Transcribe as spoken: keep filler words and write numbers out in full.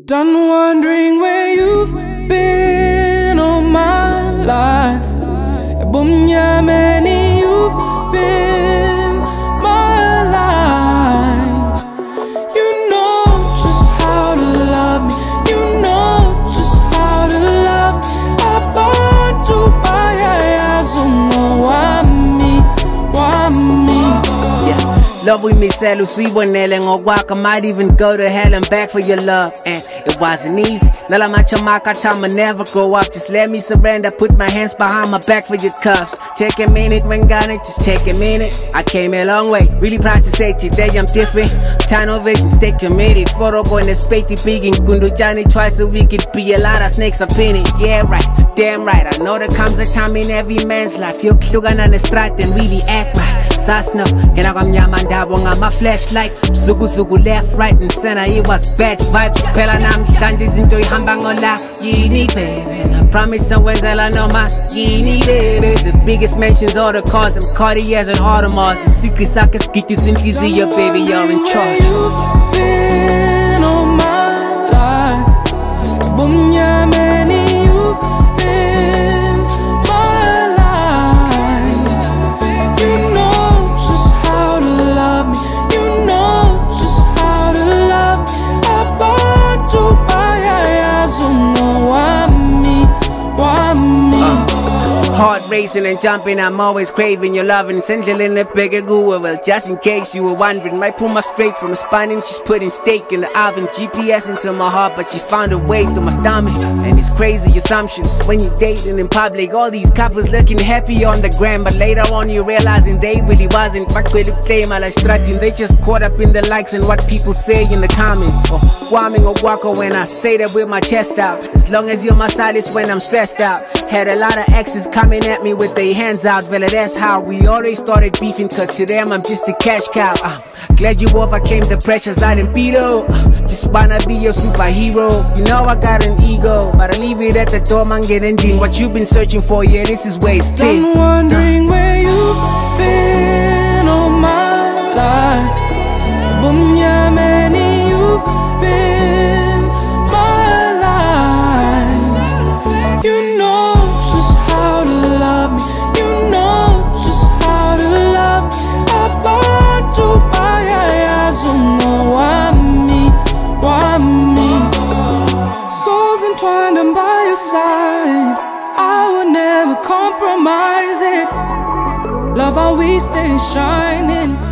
Done wondering where you've been all my life. Ebumnyameni, you've been my light. You know just how to love me. You know just how to love me. Abantu bayayazi wami, wami. Love we miss Elu, sweet one walk. I might even go to hell and back for your love. And it wasn't easy. Nala machamaka time I never go up. Just let me surrender. Put my hands behind my back for your cuffs. Take a minute when got it, just take a minute. I came a long way. Really proud to say today I'm different. Tunnel vision, stay committed. Photo going to spate big in Kundu Johnny twice a week. It be a lot of snakes up in it. Yeah, right, damn right. I know there comes a time in every man's life. You're klugan on the strat and really act right. Sasno, kinakamnyamandabo ngama flashlight. Zugu zugu left, right and center. It was bad vibes. Phela namhlanje izinto ihamba ngola yini baby. And I promise I know my yini baby. The biggest mansions, all the cars, them Cartiers and Audemars. And secret sockets, get you some easier, baby. You're in charge. You've been all my life. Ebumnyameni, you've been my life. You know just how to love me. You know just how to love me. Abantu bayayazi wami, wami. Heart racing and jumping, I'm always craving your loving. Central in the bigger goo. Well, just in case you were wondering, might pull my straight from the spine and she's putting steak in the oven. G P S into my heart, but she found a way through my stomach. And it's crazy assumptions when you're dating in public. All these couples looking happy on the gram, but later on you realizing they really wasn't. Claim I like strutting, they just caught up in the likes and what people say in the comments. Or warming or waka when I say that with my chest out. As long as you're my solace when I'm stressed out. Had a lot of exes coming at me with their hands out. Well, that's how we always started beefing, cause to them I'm just a cash cow. uh, Glad you overcame the pressures I didn't beat up. uh, Just wanna be your superhero. You know I got an ego, but I leave it at the door, man, get ending. What you've been searching for, yeah, this is where it's been. I'm wondering where you've been all my life. Ebumnyameni, you've been my life. You know just how to love me. You know just how to love me. Abantu bayayazi wami, wami. Souls entwined, I'm by your side. I would never compromise it. Love how we stay shining.